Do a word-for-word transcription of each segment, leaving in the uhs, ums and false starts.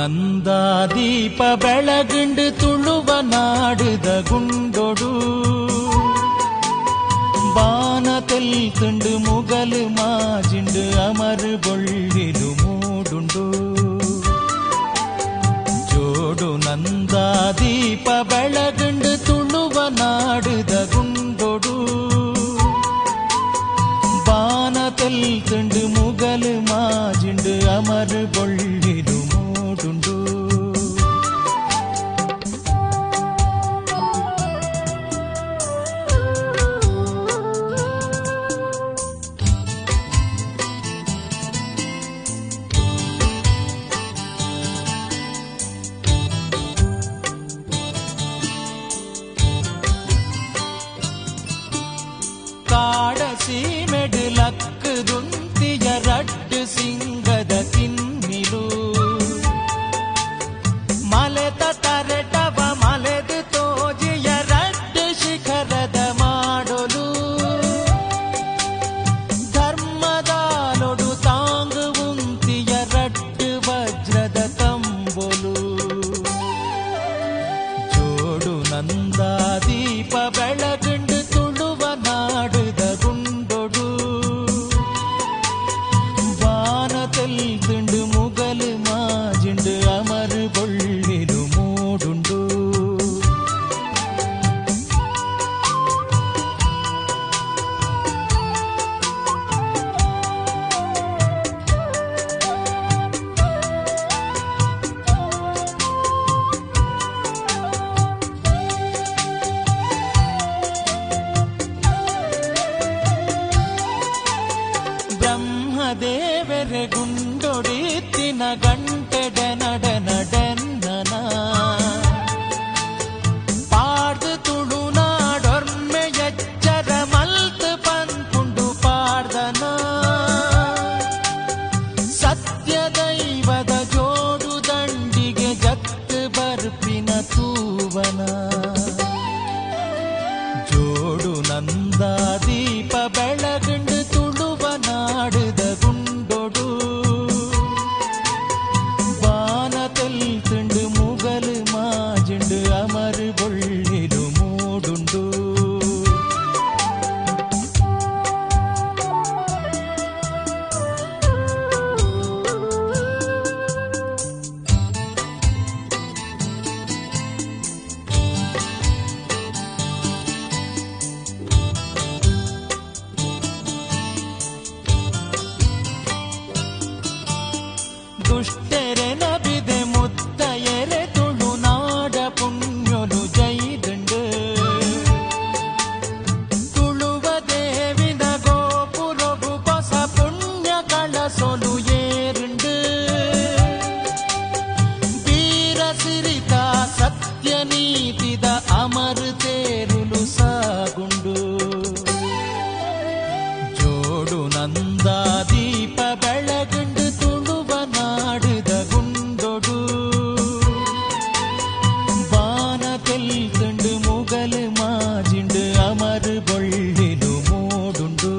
ನಂದ ದೀಪ ಬೆಳಗುಂಡು ತುಳುವ ನಾಡುದ ಗುಂಡೊಡು ಬಾನ ತೆಲ್ಕಂಡು ಮುಗಲು ಮಾಜಿಂಡು ಅಮರು ಬೊಳ್ಳಿಲು ಮೂಡುಂಡು ಜೋಡು ನಂದ ದೀಪ ಬೆಳಗುಂಡು ತುಳುವ ನಾಡುದ ಗುಂಡೊಡು ಬಾನ ತೆಲ್ಕಂಡು ಮುಗಲು ಮಾಜಿಂಡು ಅಮರು ಬೊಳ್ಳಿಲು ಮೂಡುಂಡು ಕಾಡಸೀಮೆಡು ಲಕ್ಕದುಂತಿಯ ರಡ್ಡು ಸಿಂಗದ ಕಿನ್ನಿಲು ಮಲೆತ ತರೆಟವ ಮಲೆದು ತೋಜಿಯ ರಡ್ಡು ಶಿಖರದ ಮಾಡಲು ಧರ್ಮದಾಲೊಡು ತಾಂಗು ಉಂತಿಯ ರಡ್ಡು ವಜ್ರದ ಕಂಬೊಲು ಜೋಡು ನಂದ ದೀಪ ಬೆಳಗುಂಡು ತುಳುವ ನಾಡುದ ಗುಂಡೊಡು ಬಾನ ತೆಲ್ಕಂಡು ಮುಗಲು ಮಾಜಿಂಡು ಅಮರು ಬೊಳ್ಳಿಲು ಮೂಡುಂಡು ಬ್ರಹ್ಮದೇವರೆ ಗುಂಡೊಡಿತ್ತಿನ ಗಂಟೆಡೆ ನಡನಡೆನ್ನನ ಪಾಡ್ದು ತುಳುನಾಡೊರ್ಮೆ ಎಚ್ಚರ ಮಲ್ತು ಪನ್ಪುಂಡು ಪಾಡ್ದನ ಸತ್ಯ ದೈವದ ಜೋಡು ದಂಡಿಗೆ ಜತ್ತು ಬರ್ಪಿನ ತೂವನ ಜೋಡು ನಂದ ದೀಪ ಬೆಳಗುಂಡು ತುಳುವ ನಾಡುದ ಗುಂಡೊಡು ಬಾನ ತೆಲ್ಕಂಡು ಮುಗಲು ಮಾಜಿಂಡು ಅಮರು ಬೊಳ್ಳಿಲು ಮೂಡುಂಡು ದುಷ್ಟರೆ ನಬಿದೆ ಮುತ್ತ ಎರೆ ತುಳುನಾಡ ಪುಣ್ಯೊಲು ಜೈದುಂಡು ತುಳುವ ದೇವಿನ ಗೋಪುರಗು ಹೊಸ ಪುಣ್ಯ ಕಳಸೊಲು ಏರುಂಡು ವೀರ ಸಿರಿತ ಸತ್ಯ ನೀತಿದ ಅಮರು ತೇರುಲು ಸಾಗುಂಡು ಜೋಡು ನಂದ ದೀಪ ಬೆಳಗುಂಡು ತುಳುವ ನಾಡುದ ಗುಂಡೊಡು ಬಾನ ತೆಲ್ಕಂಡು ಮುಗಲು ಮಾಜಿಂಡು ಅಮರು ಬೊಳ್ಳಿಲು ಮೂಡುಂಡು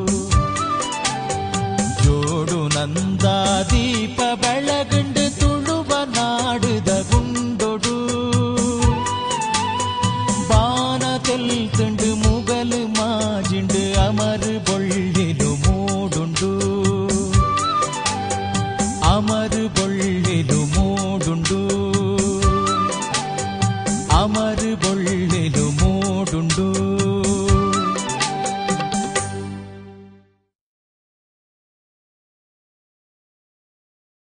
ಜೋಡು ನಂದ ದೀಪ ಬೆಳಗುಂಡು ತುಳುವ ನಾಡುದ ಗುಂಡೊಡು ಬಾನ ತೆಲ್ಕಂಡು ಮುಗಲು ಮಾಜಿಂಡು ಅಮರು ಬೊಳ್ಳಿಲು ಮೂಡುಂಡು ಅಮರು ಬೊಳ್ಳಿಲು ಮೂಡುಂಡು ಅಮರು ಬೊಳ್ಳಿಲು ಮೂಡುಂಡು